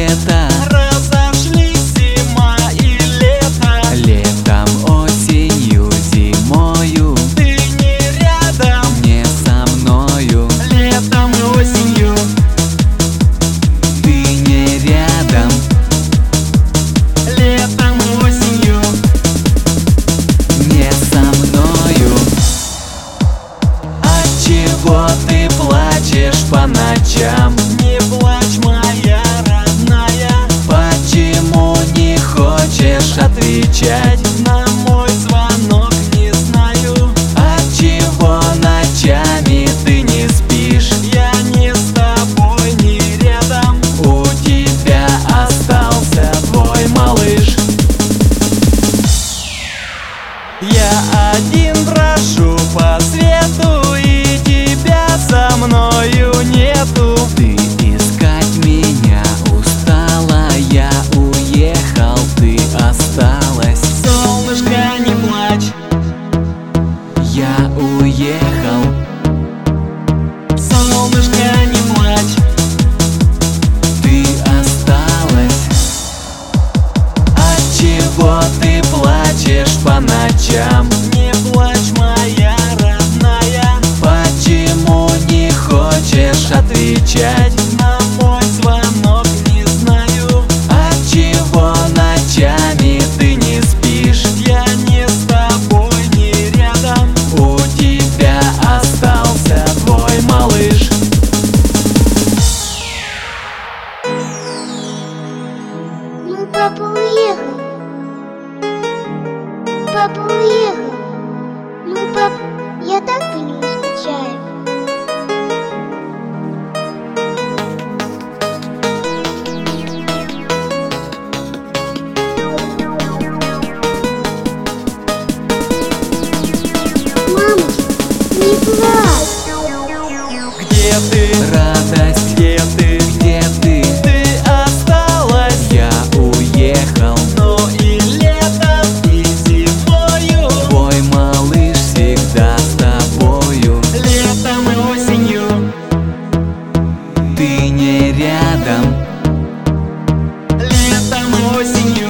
света. Разошлись зима и лето. Летом, осенью, зимою. Ты не рядом, Не со мною. летом и осенью. Ты не рядом. Летом и осенью. Не со мною. Отчего ты плачешь по ночам? Не плачь, моя родная. Почему не хочешь отвечать На мой звонок не знаю. Отчего ночами ты не спишь? Я не с тобой, не рядом. У тебя остался твой малыш. Я один брошу по свету, и тебя со мною нету. Ты искать меня устала, я уехал, ты осталась. Солнышко, не плачь. Я уехал. Солнышко, не плачь. Ты осталась. Отчего ты плачешь по ночам? Не плачь, моя родная. Почему не хочешь отвечать? На мой звонок не знаю. Отчего ночами ты не спишь? Я не с тобой, не рядом. У тебя остался твой малыш. Ну, папа уехал. Папа уехал. Ну, пап, я так по нему скучаю. Мамочка, не плачь. Где ты? Радость, Где ты? где ты? Ты осталась. Я уехал. Но и летом, и зимою. Твой малыш всегда с тобою. Летом и осенью. Ты не рядом. Летом и осенью.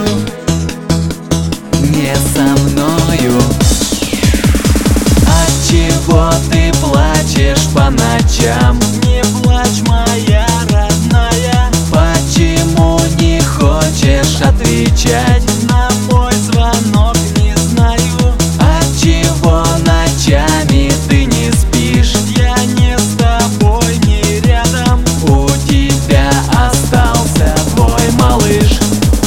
Не со мною. Отчего ты плачешь по ночам? Не плачь, моя родная. Почему не хочешь отвечать? На мой звонок не знаю. Отчего ночами ты не спишь? Я не с тобой, не рядом. У тебя остался твой малыш.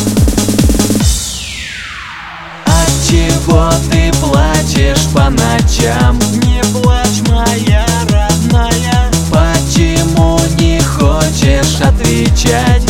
Отчего ты плачешь по ночам? Не плачь, моя родная. Почему не хочешь отвечать?